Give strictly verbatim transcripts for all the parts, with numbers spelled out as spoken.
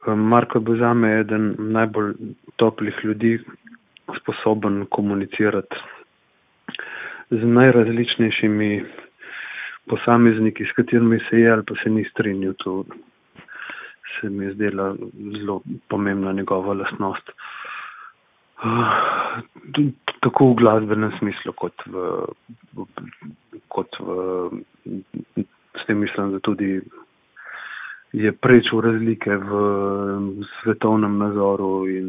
Marko je bil zame eden najbolj toplih ljudi, sposoben komunicirati z najrazličnejšimi posamezniki, s katerimi se je ali pa se ni strinjal. To se mi je zdela zelo pomembna njegova lastnost. Tako v glasbenem smislu, kot v, kot v, s tem mislim, da tudi je prečil razlike v svetovnem nazoru in,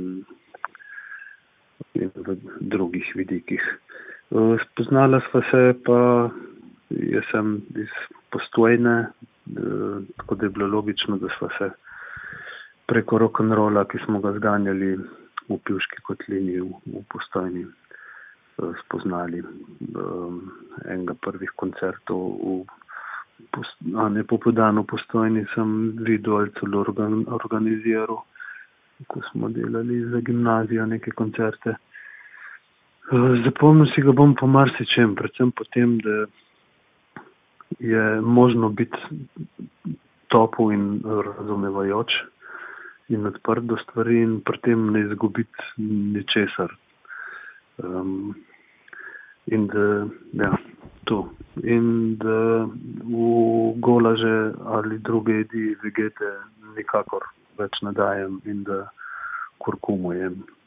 in v drugih vidikih. Spoznala sva se pa, jaz sem iz Postojne, tako da je bilo logično, da sva se preko rock'n'rolla, ki smo ga zganjali v Pivški kotlini v, v Postojni, spoznali. Enega prvih koncertov v a ne Popoldan v Postojni sem videl ali celo organ, organiziral, ko smo delali za gimnazijo neke koncerte. Zapomnil si ga bom po marsičem, predvsem po tem, da je možno biti topel in razumevajoč in odprt do stvari in pri tem ne izgubiti ničesar. Um, in da, ja, to. In da v golaže ali druge jedi, vegete nikakor več ne dajem in da kurkumo jem.